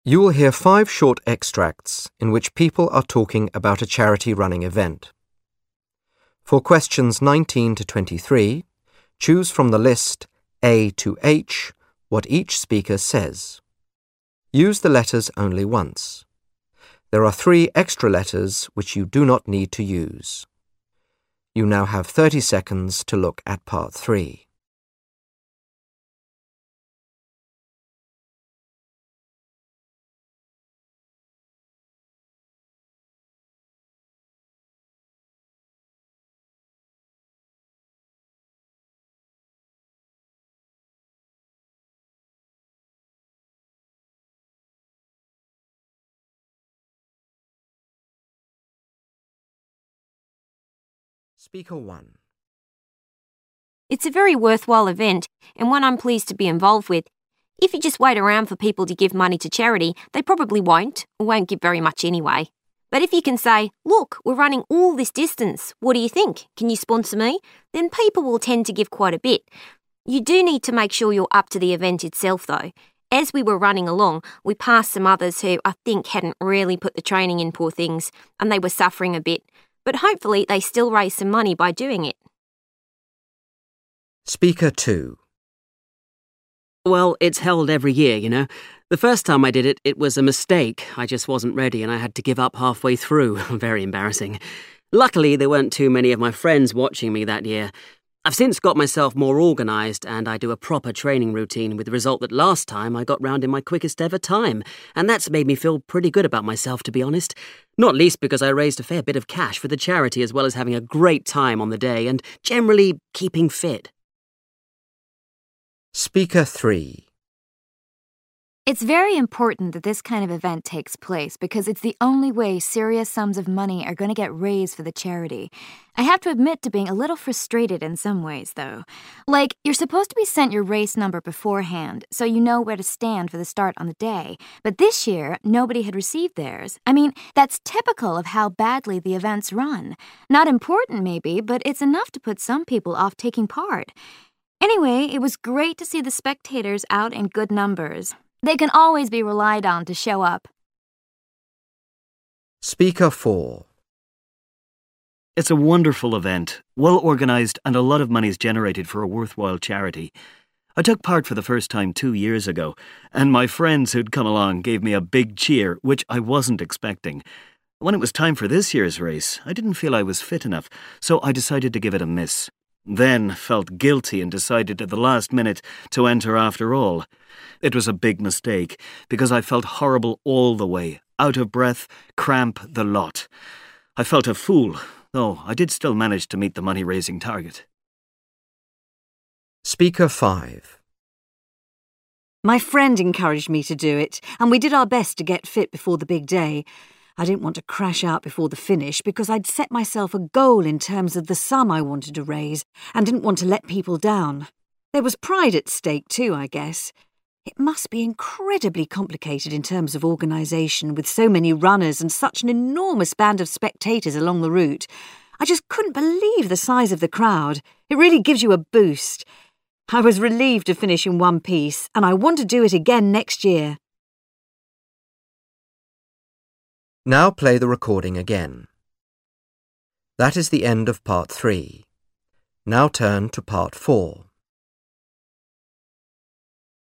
You will hear 5 short extracts in which people are talking about a charity running event. For questions 19 to 23, choose from the list A to H what each speaker says. Use the letters only once. There are 3 extra letters which you do not need to use. You now have 30 seconds to look at part 3. Speaker 1. It's a very worthwhile event and one I'm pleased to be involved with. If you just wait around for people to give money to charity, they probably won't, or won't give very much anyway. But if you can say, look, we're running all this distance, what do you think? Can you sponsor me? Then people will tend to give quite a bit. You do need to make sure you're up to the event itself though. As we were running along, we passed some others who I think hadn't really put the training in, poor things, and they were suffering a bit. But hopefully they still raise some money by doing it. Speaker 2. Well, it's held every year, you know. The first time I did it, it was a mistake. I just wasn't ready and I had to give up halfway through. Very embarrassing. Luckily, there weren't too many of my friends watching me that year. I've since got myself more organised and I do a proper training routine with the result that last time I got round in my quickest ever time. And that's made me feel pretty good about myself, to be honest. Not least because I raised a fair bit of cash for the charity as well as having a great time on the day and generally keeping fit. Speaker 3. It's very important that this kind of event takes place because it's the only way serious sums of money are going to get raised for the charity. I have to admit to being a little frustrated in some ways, though. Like, you're supposed to be sent your race number beforehand, so you know where to stand for the start on the day. But this year, nobody had received theirs. I mean, that's typical of how badly the events run. Not important, maybe, but it's enough to put some people off taking part. Anyway, it was great to see the spectators out in good numbers. They can always be relied on to show up. Speaker 4. It's a wonderful event, well organised, and a lot of money is generated for a worthwhile charity. I took part for the first time 2 years ago, and my friends who'd come along gave me a big cheer, which I wasn't expecting. When it was time for this year's race, I didn't feel I was fit enough, so I decided to give it a miss. Then felt guilty and decided at the last minute to enter after all. It was a big mistake, because I felt horrible all the way, out of breath, cramp, the lot. I felt a fool, though I did still manage to meet the money-raising target. Speaker 5. My friend encouraged me to do it, and we did our best to get fit before the big day. I didn't want to crash out before the finish because I'd set myself a goal in terms of the sum I wanted to raise and didn't want to let people down. There was pride at stake too, I guess. It must be incredibly complicated in terms of organisation with so many runners and such an enormous band of spectators along the route. I just couldn't believe the size of the crowd. It really gives you a boost. I was relieved to finish in one piece, and I want to do it again next year. Now play the recording again. That is the end of part 3. Now turn to part 4.